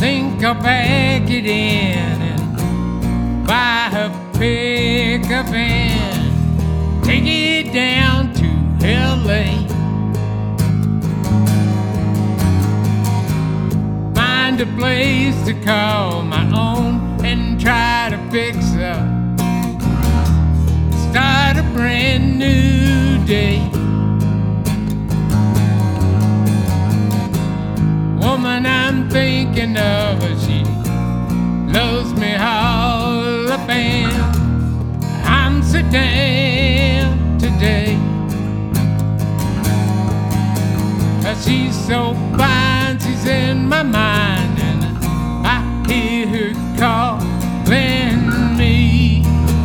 think I'll pack it in and buy her pickup and take it down to LA. Find a place to call my own and try to fix up. Start a brand new day. Woman I'm thinking of, she loves me all up and Amsterdam today. She's so fine, she's in my mind, and I hear her calling me.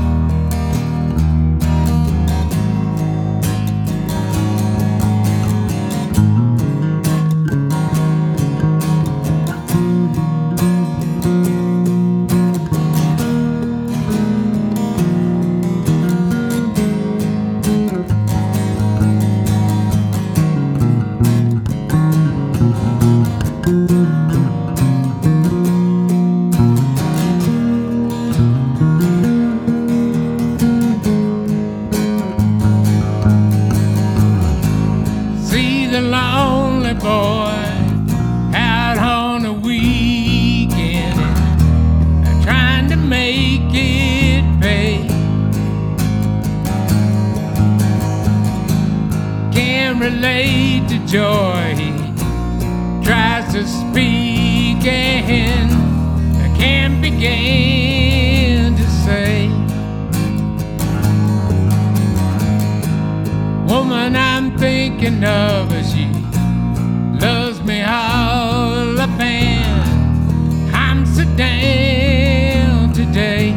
The lonely boy out on a weekend trying to make it pay. Can't relate to joy, he tries to speak and can't begin to say. Woman I'm thinking of, she loves me all up in Amsterdam today.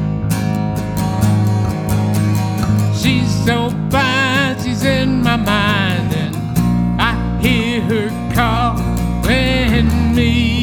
She's so fine, she's in my mind, and I hear her calling me.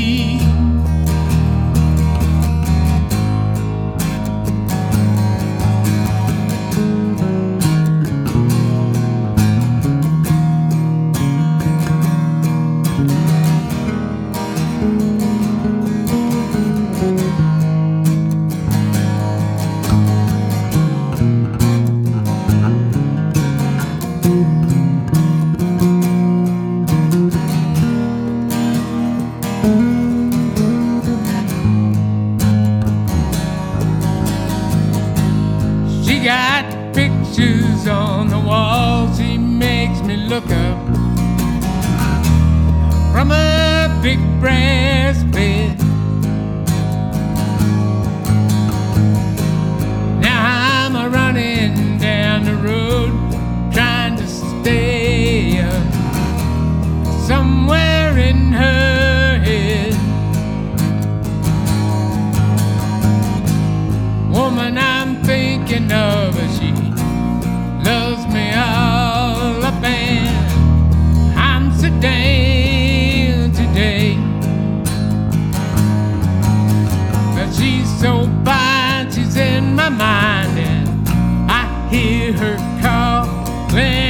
She got pictures on the wall, she makes me look up from a big brass bed. Now I'm running down the road trying to stay somewhere in her head. Woman I'm thinking of, she loves me all up in Amsterdam today. But she's so fine, she's in my mind, and I hear her calling